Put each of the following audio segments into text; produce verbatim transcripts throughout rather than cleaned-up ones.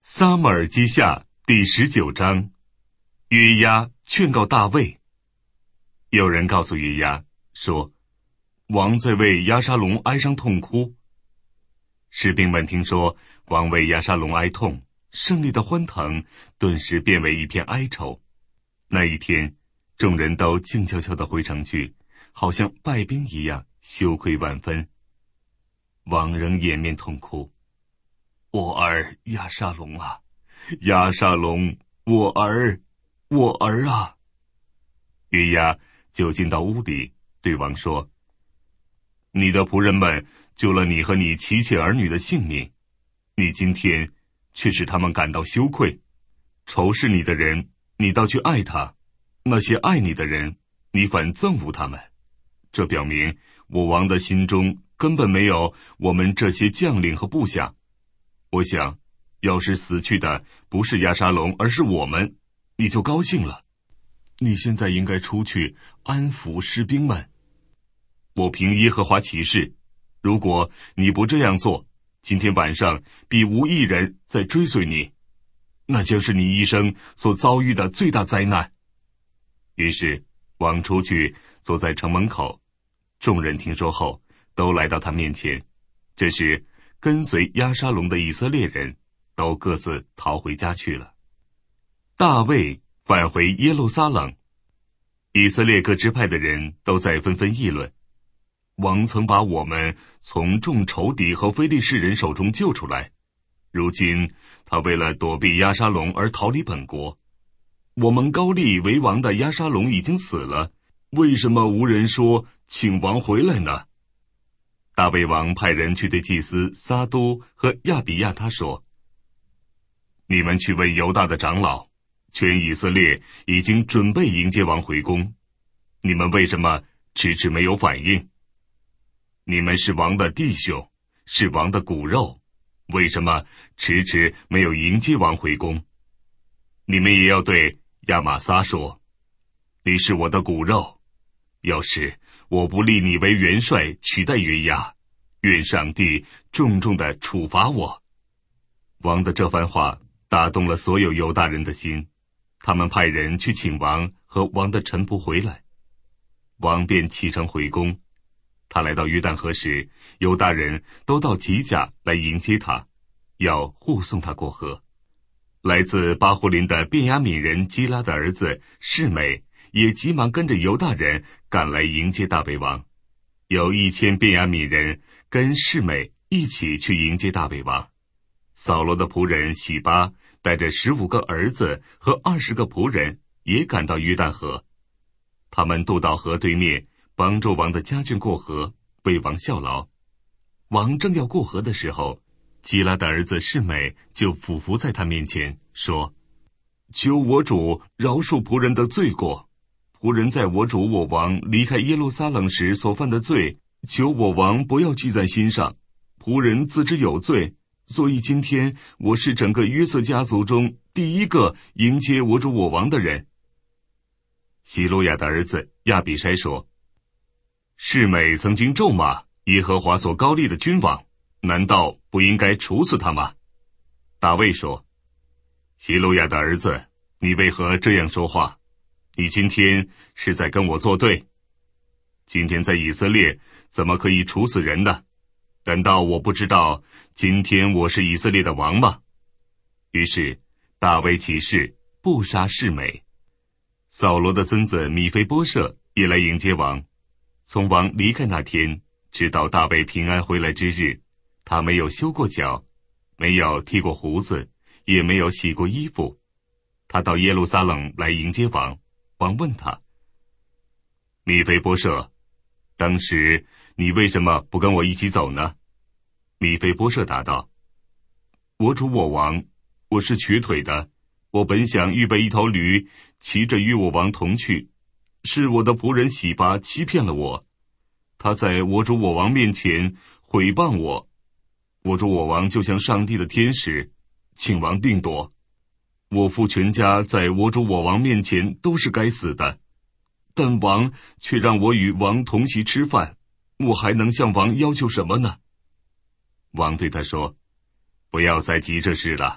撒母耳记下第十九章，约押劝告大卫。有人告诉约押说，王在为押沙龙哀伤痛哭。士兵们听说王为押沙龙哀痛，胜利的欢腾顿时变为一片哀愁。那一天，众人都静悄悄地回城去，好像败兵一样，羞愧万分。王仍掩面痛哭，我儿押沙龙啊，押沙龙，我儿，我儿啊！约押就进到屋里，对王说，你的仆人们救了你和你妻妾儿女的性命，你今天却使他们感到羞愧。仇视你的人，你倒去爱他；那些爱你的人，你反憎恶他们。这表明我王的心中根本没有我们这些将领和部下。我想，要是死去的不是押沙龙，而是我们，你就高兴了。你现在应该出去安抚士兵们。我凭耶和华起誓，如果你不这样做，今天晚上必无一人再追随你，那就是你一生所遭遇的最大灾难。于是王出去坐在城门口，众人听说后都来到他面前。这时跟随押沙龙的以色列人都各自逃回家去了。大卫返回耶路撒冷，以色列各支派的人都在纷纷议论，王曾把我们从众仇敌和非利士人手中救出来，如今他为了躲避押沙龙而逃离本国。我们高立为王的押沙龙已经死了，为什么无人说请王回来呢？大卫王派人去对祭司撒都和亚比亚他说，你们去问犹大的长老，全以色列已经准备迎接王回宫，你们为什么迟迟没有反应？你们是王的弟兄，是王的骨肉，为什么迟迟没有迎接王回宫？你们也要对亚玛撒说，你是我的骨肉，要是我不立你为元帅取代约押，愿上帝重重地处罚我。王的这番话打动了所有犹大人的心，他们派人去请王和王的臣仆回来。王便启程回宫。他来到约旦河时，犹大人都到吉甲来迎接他，要护送他过河。来自巴胡林的便雅悯人基拉的儿子示每也急忙跟着犹大人赶来迎接大卫王。有一千便雅悯人跟示每一起去迎接大卫王。扫罗的仆人洗巴带着十五个儿子和二十个仆人也赶到约旦河。他们渡到河对面，帮助王的家眷过河，为王效劳。王正要过河的时候，基拉的儿子示每就俯伏在他面前说，求我主饶恕仆人的罪过，仆人在我主我王离开耶路撒冷时所犯的罪，求我王不要记在心上。仆人自知有罪，所以今天我是整个约瑟家族中第一个迎接我主我王的人。希路亚的儿子亚比筛说，示每曾经咒骂耶和华所高立的君王，难道不应该处死他吗？大卫说，希路亚的儿子，你为何这样说话？你今天是在跟我作对。今天在以色列怎么可以处死人呢？难道我不知道今天我是以色列的王吗？于是大卫起誓不杀示每。扫罗的孙子米非波设也来迎接王。从王离开那天直到大卫平安回来之日，他没有修过脚，没有剃过胡子，也没有洗过衣服。他到耶路撒冷来迎接王。王问他，米非波设，当时你为什么不跟我一起走呢？米非波设答道，我主我王，我是瘸腿的，我本想预备一头驴，骑着与我王同去，是我的仆人洗巴欺骗了我，他在我主我王面前毁谤我。我主我王就像上帝的天使，请王定夺。我父全家在我主我王面前都是该死的，但王却让我与王同席吃饭，我还能向王要求什么呢？王对他说，不要再提这事了，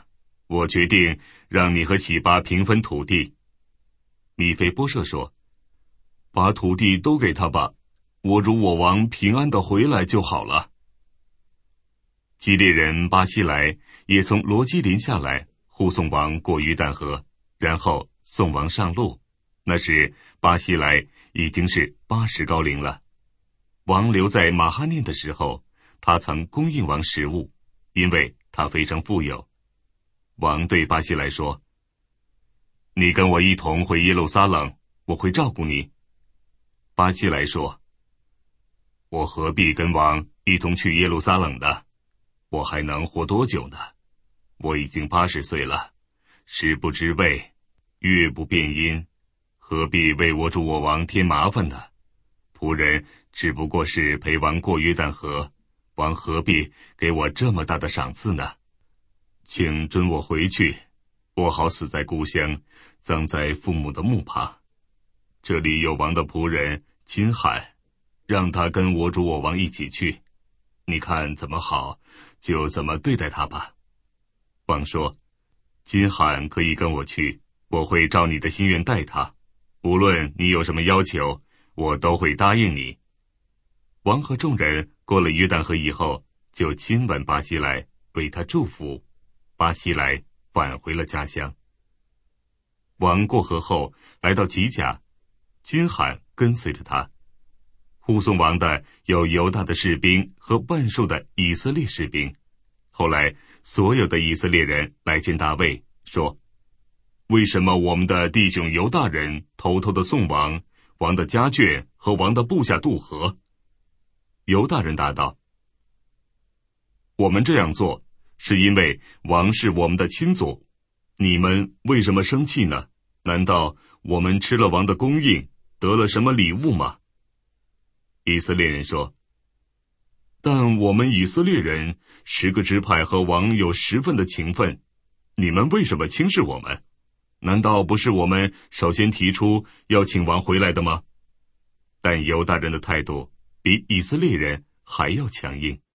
我决定让你和喜巴平分土地。米非波设说，把土地都给他吧，我主我王平安的回来就好了。基列人巴西莱也从罗基林下来，护送王过约旦河，然后送王上路。那时巴西莱已经是八十高龄了。王留在马哈念的时候，他曾供应王食物，因为他非常富有。王对巴西莱说，你跟我一同回耶路撒冷，我会照顾你。巴西莱说，我何必跟王一同去耶路撒冷呢？我还能活多久呢？我已经八十岁了，食不知味，月不变阴，何必为我主我王添麻烦呢？仆人只不过是陪王过约旦河，王何必给我这么大的赏赐呢？请准我回去，我好死在故乡，葬在父母的墓旁。这里有王的仆人金罕，让他跟我主我王一起去，你看怎么好，就怎么对待他吧。王说，金罕可以跟我去，我会照你的心愿待他，无论你有什么要求，我都会答应你。王和众人过了约旦河以后，就亲吻巴西莱，为他祝福。巴西莱返回了家乡。王过河后来到吉甲，金罕跟随着他。护送王的有犹大的士兵和万数的以色列士兵。后来所有的以色列人来见大卫，说，为什么我们的弟兄犹大人偷偷的送王、王的家眷和王的部下渡河？犹大人答道，我们这样做是因为王是我们的亲族，你们为什么生气呢？难道我们吃了王的供应，得了什么礼物吗？以色列人说，但我们以色列人十个支派和王有十分的情分，你们为什么轻视我们？难道不是我们首先提出要请王回来的吗？但犹大人的态度比以色列人还要强硬。